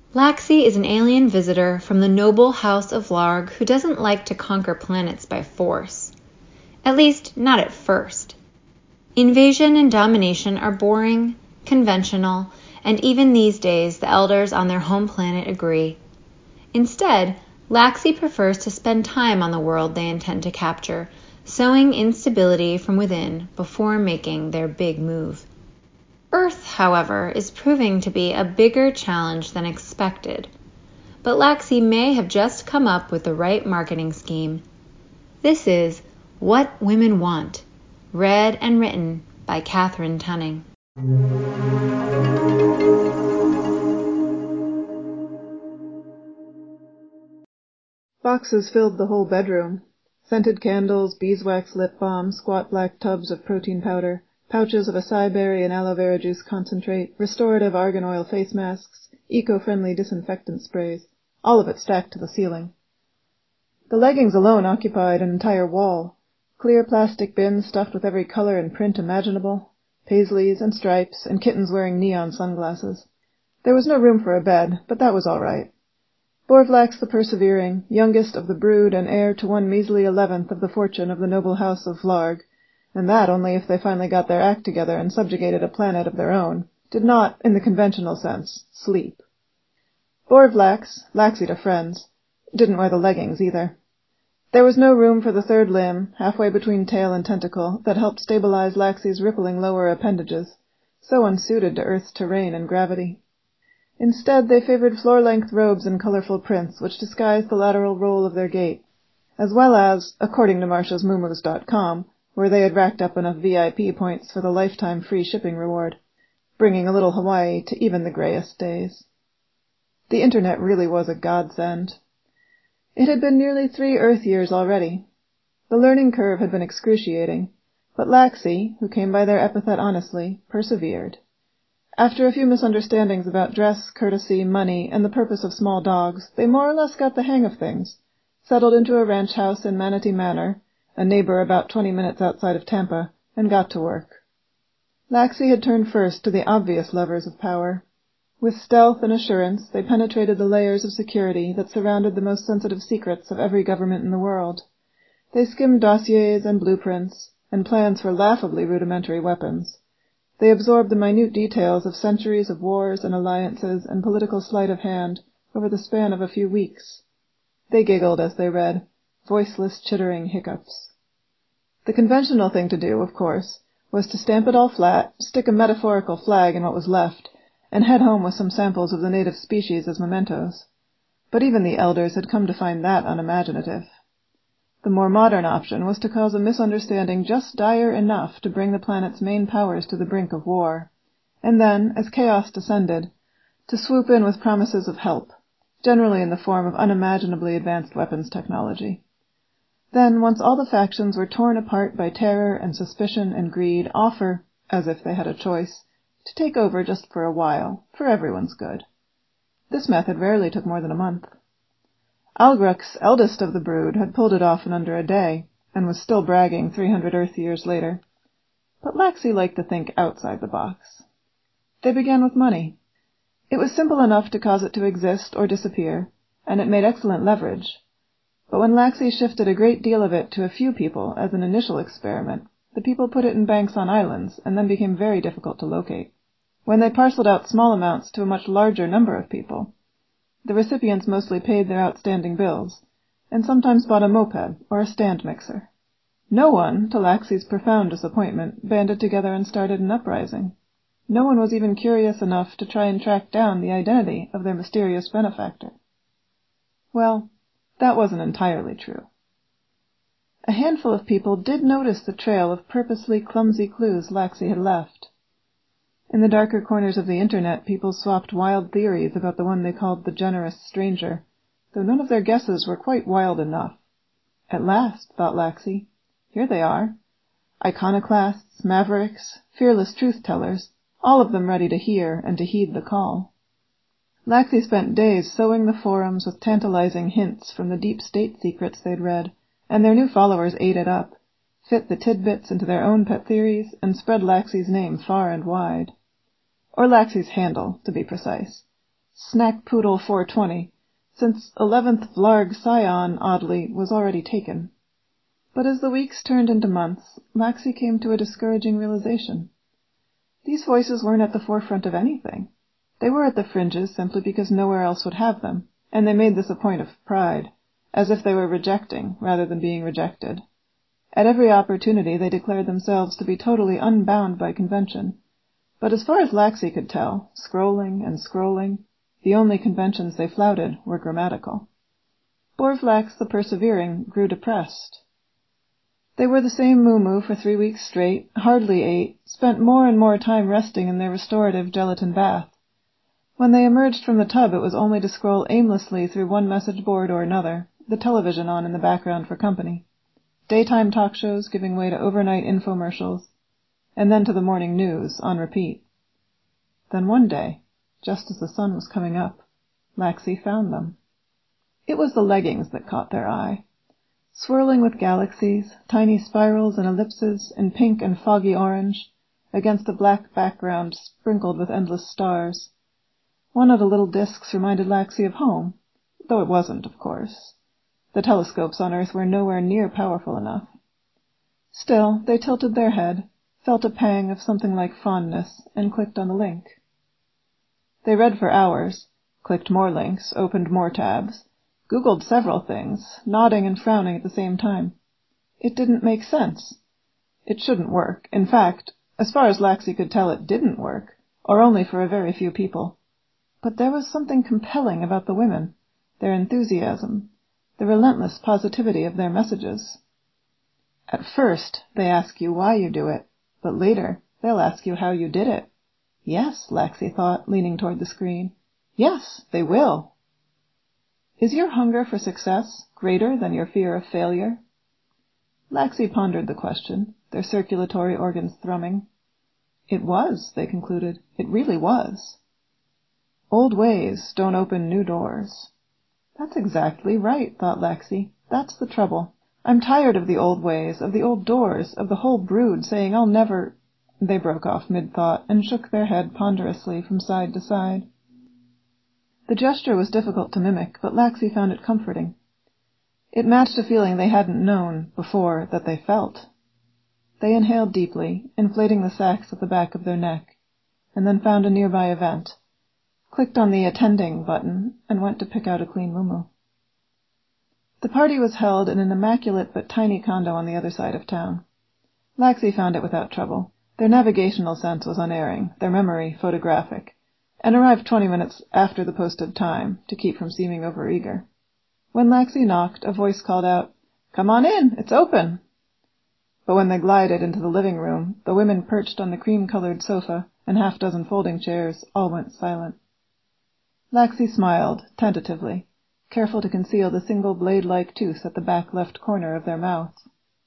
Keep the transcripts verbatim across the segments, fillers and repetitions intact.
Laxi is an alien visitor from the noble house of Larg who doesn't like to conquer planets by force. At least, not at first. Invasion and domination are boring, conventional, and even these days the elders on their home planet agree. Instead, Laxi prefers to spend time on the world they intend to capture, sowing instability from within before making their big move. Earth, however, is proving to be a bigger challenge than expected, but Laxi may have just come up with the right marketing scheme. This is What Women Want, read and written by Catherine Tunning. Boxes filled the whole bedroom. Scented candles, beeswax lip balm, squat black tubs of protein powder, pouches of acai berry and aloe vera juice concentrate, restorative argan oil face masks, eco-friendly disinfectant sprays, all of it stacked to the ceiling. The leggings alone occupied an entire wall, clear plastic bins stuffed with every color and print imaginable, paisleys and stripes, and kittens wearing neon sunglasses. There was no room for a bed, but that was all right. Borvlax the Persevering, youngest of the brood and heir to one measly eleventh of the fortune of the noble house of Vlarg, and that only if they finally got their act together and subjugated a planet of their own, did not, in the conventional sense, sleep. Borvlax, Laxi to friends, didn't wear the leggings either. There was no room for the third limb, halfway between tail and tentacle, that helped stabilize Laxi's rippling lower appendages, so unsuited to Earth's terrain and gravity. Instead, they favored floor-length robes and colorful prints, which disguised the lateral roll of their gait, as well as, according to Marcia's Mumus dot com, where they had racked up enough V I P points for the lifetime free shipping reward, bringing a little Hawaii to even the grayest days. The Internet really was a godsend. It had been nearly three Earth years already. The learning curve had been excruciating, but Laxi, who came by their epithet honestly, persevered. After a few misunderstandings about dress, courtesy, money, and the purpose of small dogs, they more or less got the hang of things, settled into a ranch house in Manatee Manor, a neighbor about twenty minutes outside of Tampa, and got to work. Laxi had turned first to the obvious levers of power. With stealth and assurance, they penetrated the layers of security that surrounded the most sensitive secrets of every government in the world. They skimmed dossiers and blueprints, and plans for laughably rudimentary weapons. They absorbed the minute details of centuries of wars and alliances and political sleight of hand over the span of a few weeks. They giggled as they read, voiceless, chittering hiccups. The conventional thing to do, of course, was to stamp it all flat, stick a metaphorical flag in what was left, and head home with some samples of the native species as mementos. But even the elders had come to find that unimaginative. The more modern option was to cause a misunderstanding just dire enough to bring the planet's main powers to the brink of war, and then, as chaos descended, to swoop in with promises of help, generally in the form of unimaginably advanced weapons technology. Then, once all the factions were torn apart by terror and suspicion and greed, offer, as if they had a choice, to take over just for a while, for everyone's good. This method rarely took more than a month. Algrux, eldest of the brood, had pulled it off in under a day, and was still bragging three hundred Earth years later. But Laxi liked to think outside the box. They began with money. It was simple enough to cause it to exist or disappear, and it made excellent leverage. But when Laxi shifted a great deal of it to a few people as an initial experiment, the people put it in banks on islands, and then became very difficult to locate. When they parceled out small amounts to a much larger number of people, the recipients mostly paid their outstanding bills, and sometimes bought a moped or a stand mixer. No one, to Laxi's profound disappointment, banded together and started an uprising. No one was even curious enough to try and track down the identity of their mysterious benefactor. Well, that wasn't entirely true. A handful of people did notice the trail of purposely clumsy clues Laxi had left. In the darker corners of the Internet, people swapped wild theories about the one they called the generous stranger, though none of their guesses were quite wild enough. At last, thought Laxi, here they are. Iconoclasts, mavericks, fearless truth-tellers, all of them ready to hear and to heed the call. Laxi spent days sowing the forums with tantalizing hints from the deep state secrets they'd read, and their new followers ate it up, fit the tidbits into their own pet theories, and spread Laxi's name far and wide. Or Laxi's handle, to be precise. Snack Poodle four twenty, since eleventh Vlarg Scion, oddly, was already taken. But as the weeks turned into months, Laxey came to a discouraging realization. These voices weren't at the forefront of anything. They were at the fringes simply because nowhere else would have them, and they made this a point of pride, as if they were rejecting rather than being rejected. At every opportunity they declared themselves to be totally unbound by convention, but as far as Laxey could tell, scrolling and scrolling, the only conventions they flouted were grammatical. Borvlax the persevering grew depressed. They were the same moo-moo for three weeks straight, hardly ate, spent more and more time resting in their restorative gelatin bath. When they emerged from the tub, it was only to scroll aimlessly through one message board or another, the television on in the background for company. Daytime talk shows giving way to overnight infomercials, and then to the morning news, on repeat. Then one day, just as the sun was coming up, Laxey found them. It was the leggings that caught their eye. Swirling with galaxies, tiny spirals and ellipses in pink and foggy orange, against a black background sprinkled with endless stars. One of the little discs reminded Laxey of home, though it wasn't, of course. The telescopes on Earth were nowhere near powerful enough. Still, they tilted their head, felt a pang of something like fondness, and clicked on the link. They read for hours, clicked more links, opened more tabs, Googled several things, nodding and frowning at the same time. It didn't make sense. It shouldn't work. In fact, as far as Laxey could tell, it didn't work, or only for a very few people. But there was something compelling about the women, their enthusiasm, the relentless positivity of their messages. At first, they ask you why you do it, but later, they'll ask you how you did it. Yes, Laxey thought, leaning toward the screen. Yes, they will. Is your hunger for success greater than your fear of failure? Laxey pondered the question, their circulatory organs thrumming. It was, they concluded. It really was. Old ways don't open new doors. That's exactly right, thought Laxey. That's the trouble. I'm tired of the old ways, of the old doors, of the whole brood saying I'll never— They broke off mid-thought and shook their head ponderously from side to side. The gesture was difficult to mimic, but Laxey found it comforting. It matched a feeling they hadn't known, before, that they felt. They inhaled deeply, inflating the sacs at the back of their neck, and then found a nearby event, clicked on the Attending button, and went to pick out a clean muumuu. The party was held in an immaculate but tiny condo on the other side of town. Laxey found it without trouble. Their navigational sense was unerring, their memory photographic, and arrived twenty minutes after the posted time, to keep from seeming overeager. When Laxey knocked, a voice called out, "Come on in, it's open!" But when they glided into the living room, the women perched on the cream-colored sofa and half-dozen folding chairs all went silent. Laxey smiled, tentatively, careful to conceal the single blade-like tooth at the back left corner of their mouths.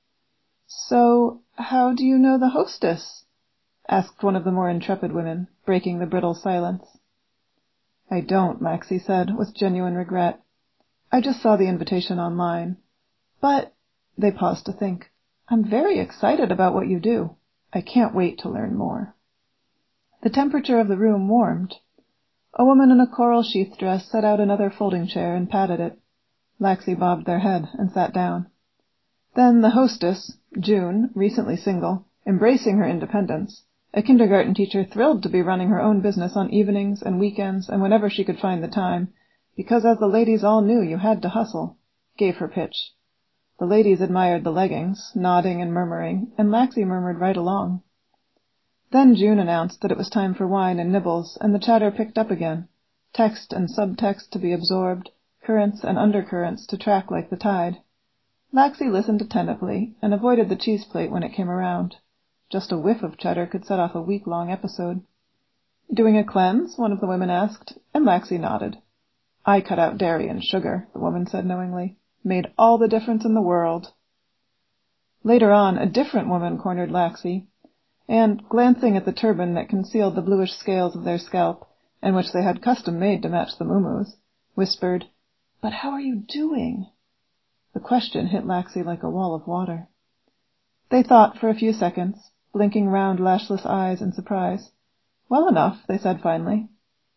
"So, how do you know the hostess?" asked one of the more intrepid women, breaking the brittle silence. "I don't," Laxey said, with genuine regret. "I just saw the invitation online. But," they paused to think, "I'm very excited about what you do. I can't wait to learn more." The temperature of the room warmed. A woman in a coral sheath dress set out another folding chair and patted it. Laxey bobbed their head and sat down. Then the hostess, June, recently single, embracing her independence, a kindergarten teacher thrilled to be running her own business on evenings and weekends and whenever she could find the time, because as the ladies all knew you had to hustle, gave her pitch. The ladies admired the leggings, nodding and murmuring, and Laxey murmured right along. Then June announced that it was time for wine and nibbles, and the chatter picked up again, text and subtext to be absorbed, currents and undercurrents to track like the tide. Laxey listened attentively and avoided the cheese plate when it came around. Just a whiff of cheddar could set off a week-long episode. "Doing a cleanse?" one of the women asked, and Laxey nodded. "I cut out dairy and sugar," the woman said knowingly. "Made all the difference in the world." Later on, a different woman cornered Laxey, and, glancing at the turban that concealed the bluish scales of their scalp, and which they had custom-made to match the muumuus, whispered, "But how are you doing?" The question hit Laxey like a wall of water. They thought for a few seconds, blinking round lashless eyes in surprise. "Well enough," they said finally.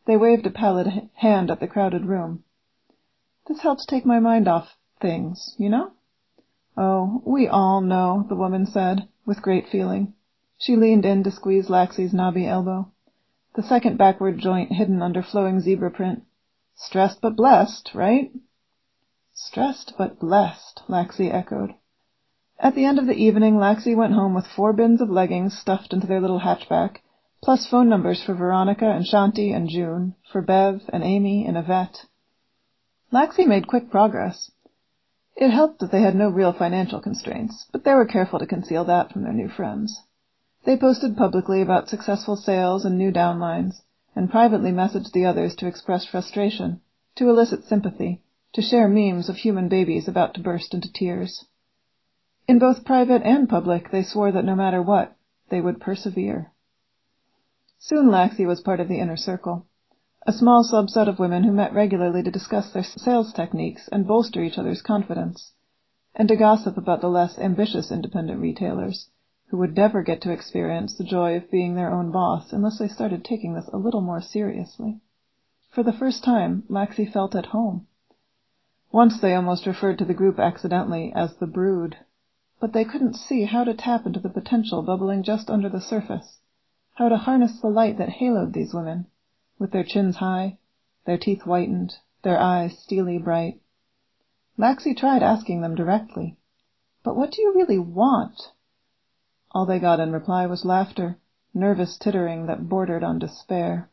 They waved a pallid hand at the crowded room. "This helps take my mind off things, you know?" "Oh, we all know," the woman said, with great feeling. She leaned in to squeeze Laxey's knobby elbow, the second backward joint hidden under flowing zebra print. "Stressed but blessed, right?" "Stressed but blessed," Laxey echoed. At the end of the evening, Laxey went home with four bins of leggings stuffed into their little hatchback, plus phone numbers for Veronica and Shanti and June, for Bev and Amy and Yvette. Laxey made quick progress. It helped that they had no real financial constraints, but they were careful to conceal that from their new friends. They posted publicly about successful sales and new downlines, and privately messaged the others to express frustration, to elicit sympathy, to share memes of human babies about to burst into tears. In both private and public, they swore that no matter what, they would persevere. Soon Laxey was part of the inner circle, a small subset of women who met regularly to discuss their sales techniques and bolster each other's confidence, and to gossip about the less ambitious independent retailers, who would never get to experience the joy of being their own boss unless they started taking this a little more seriously. For the first time, Laxey felt at home. Once they almost referred to the group accidentally as the Brood, but they couldn't see how to tap into the potential bubbling just under the surface, how to harness the light that haloed these women, with their chins high, their teeth whitened, their eyes steely bright. Laxey tried asking them directly, "But what do you really want?" All they got in reply was laughter, nervous tittering that bordered on despair.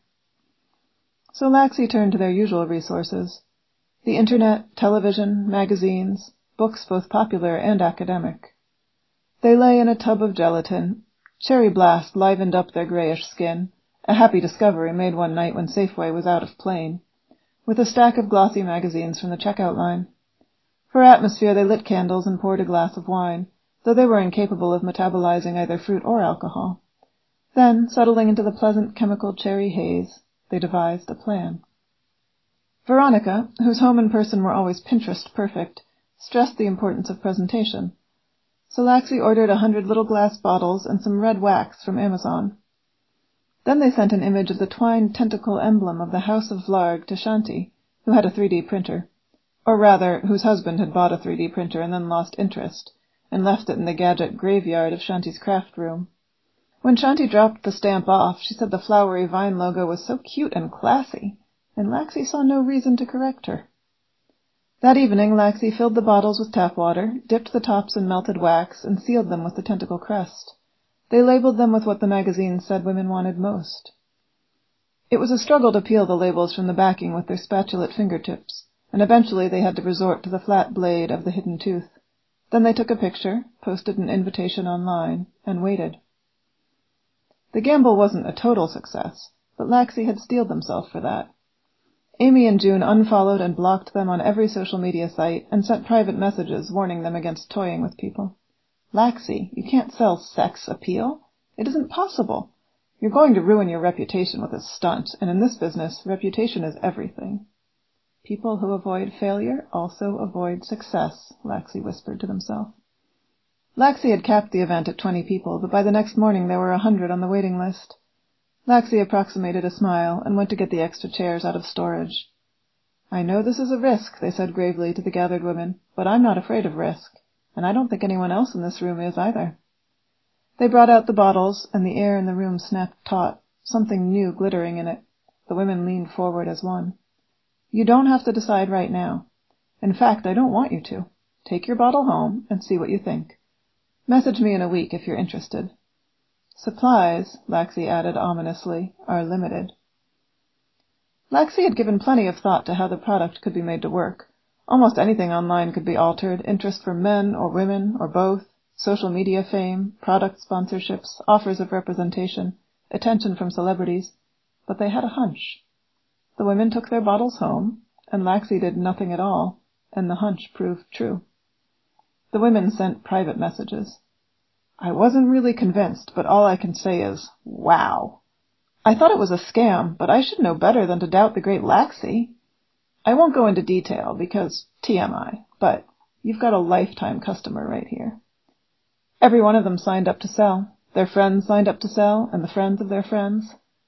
So Laxey turned to their usual resources, the internet, television, magazines, books both popular and academic. They lay in a tub of gelatin. Cherry Blast livened up their grayish skin, a happy discovery made one night when Safeway was out of plane, with a stack of glossy magazines from the checkout line. For atmosphere they lit candles and poured a glass of wine, though they were incapable of metabolizing either fruit or alcohol. Then, settling into the pleasant chemical cherry haze, they devised a plan. Veronica, whose home and person were always Pinterest perfect, stressed the importance of presentation. So Laxey ordered a hundred little glass bottles and some red wax from Amazon. Then they sent an image of the twined tentacle emblem of the House of Vlarg to Shanti, who had a three D printer, or rather, whose husband had bought a three D printer and then lost interest, and left it in the gadget graveyard of Shanti's craft room. When Shanti dropped the stamp off, she said the flowery vine logo was so cute and classy, and Laxey saw no reason to correct her. That evening, Laxey filled the bottles with tap water, dipped the tops in melted wax, and sealed them with the tentacle crest. They labeled them with what the magazines said women wanted most. It was a struggle to peel the labels from the backing with their spatulate fingertips, and eventually they had to resort to the flat blade of the hidden tooth. Then they took a picture, posted an invitation online, and waited. The gamble wasn't a total success, but Laxey had steeled themselves for that. Amy and June unfollowed and blocked them on every social media site and sent private messages warning them against toying with people. "Laxey, you can't sell sex appeal. It isn't possible. You're going to ruin your reputation with a stunt, and in this business, reputation is everything." "People who avoid failure also avoid success," Laxey whispered to himself. Laxey had capped the event at twenty people, but by the next morning there were a hundred on the waiting list. Laxey approximated a smile and went to get the extra chairs out of storage. "I know this is a risk," they said gravely to the gathered women, "but I'm not afraid of risk, and I don't think anyone else in this room is either." They brought out the bottles, and the air in the room snapped taut, something new glittering in it. The women leaned forward as one. "You don't have to decide right now. In fact, I don't want you to. Take your bottle home and see what you think. Message me in a week if you're interested. Supplies," Laxey added ominously, "are limited." Laxey had given plenty of thought to how the product could be made to work. Almost anything online could be altered, interest from men or women or both, social media fame, product sponsorships, offers of representation, attention from celebrities. But they had a hunch. The women took their bottles home, and Laxey did nothing at all, and the hunch proved true. The women sent private messages. "I wasn't really convinced, but all I can say is, wow. I thought it was a scam, but I should know better than to doubt the great Laxey. I won't go into detail because T M I, but you've got a lifetime customer right here." Every one of them signed up to sell. Their friends signed up to sell, and the friends of their friends.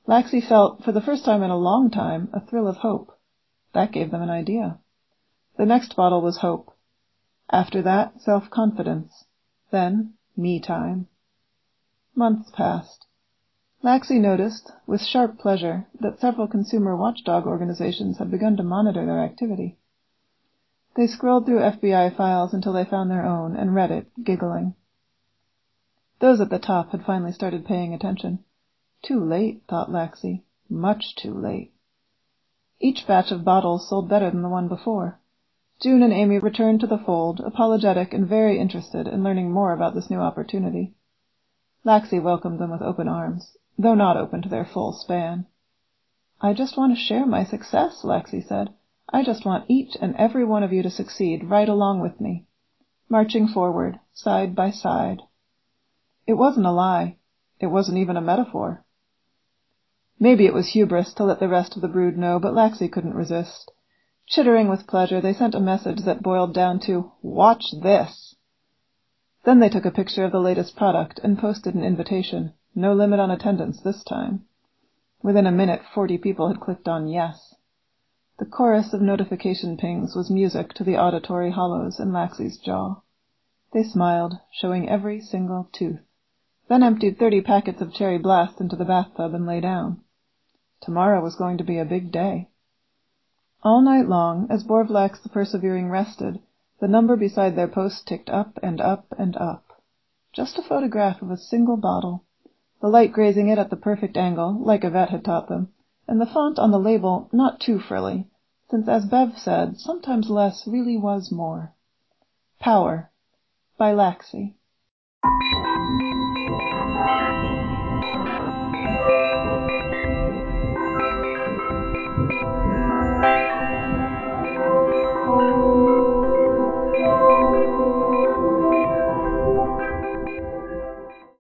Laxey felt, for the first time in a long time, a thrill of hope. That gave them an idea. The next bottle was hope. After that, self-confidence. Then, me-time. Months passed. Laxey noticed, with sharp pleasure, that several consumer watchdog organizations had begun to monitor their activity. They scrolled through F B I files until they found their own and read it, giggling. Those at the top had finally started paying attention. Too late, thought Laxey. Much too late. Each batch of bottles sold better than the one before. June and Amy returned to the fold, apologetic and very interested in learning more about this new opportunity. Laxey welcomed them with open arms, though not open to their full span. "I just want to share my success," Laxey said. "I just want each and every one of you to succeed right along with me." Marching forward, side by side. It wasn't a lie. It wasn't even a metaphor. Maybe it was hubris to let the rest of the brood know, but Laxey couldn't resist. Chittering with pleasure, they sent a message that boiled down to, "Watch this!" Then they took a picture of the latest product and posted an invitation. No limit on attendance this time. Within a minute, forty people had clicked on yes. The chorus of notification pings was music to the auditory hollows in Laxey's jaw. They smiled, showing every single tooth, then emptied thirty packets of Cherry Blast into the bathtub and lay down. Tomorrow was going to be a big day. All night long, as Borvlax the Persevering rested, the number beside their post ticked up and up and up. Just a photograph of a single bottle, the light grazing it at the perfect angle, like Yvette had taught them, and the font on the label not too frilly, since, as Bev said, sometimes less really was more. Power, by Laxey.